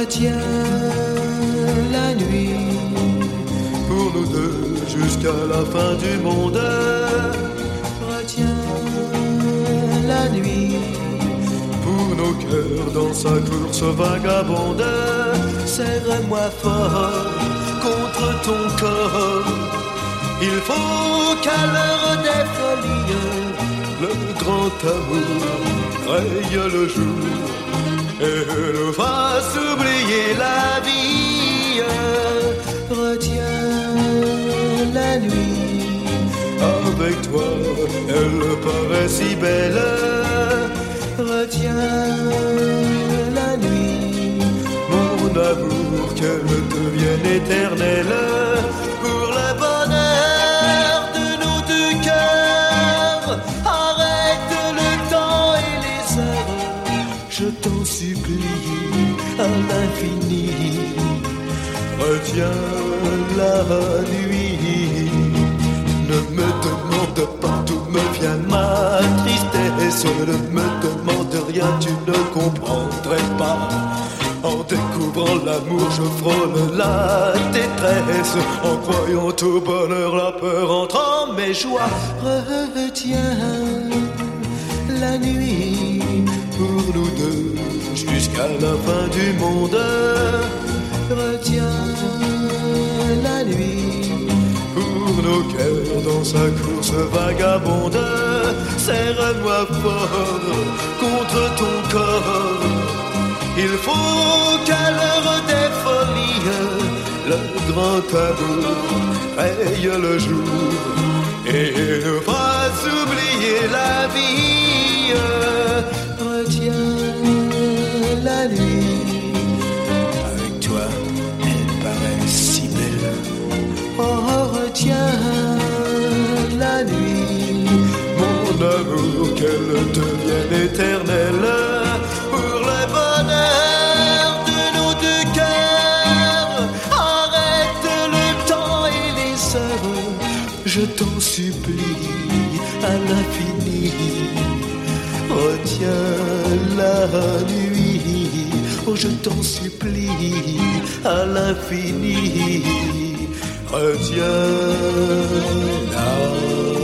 Retiens la nuit pour nous deux jusqu'à la fin du monde. Retiens la nuit pour nos cœurs dans sa course vagabonde. Serre-moi fort contre ton corps. Il faut qu'à l'heure des folies, le grand amour raye le jour et nous fasse oublier la vie. Retiens la nuit, avec toi elle paraît si belle. Retiens la nuit, mon amour, qu'elle devienne éternelle. Pour le bonheur de nos deux cœurs, arrête le temps et les heures, je t'en supplie à l'infini. Retiens la nuit, ne me demande pas d'où me vient ma tristesse, ne me demande rien, tu ne comprendrais pas. En découvrant l'amour, je frôle la détresse. En croyant au bonheur, la peur entre en mes joies. retiens la nuit Pour nous deux, jusqu'à la fin du monde. Retiens la nuit Pour nos cœurs dans sa course vagabonde. Serre-moi fort contre ton corps. Il faut qu'à l'heure des folies, le grand amour raye le jour et nous fasse oublier la vie. Retiens la nuit, avec toi, elle paraît si belle. oh retiens la nuit, Mon amour, qu'elle devienne éternelle. Pour le bonheur de nos deux cœurs, arrête le temps et les heures, je t'en supplie à l'infini. Retiens la nuit, oh je t'en supplie à l'infini. Retiens la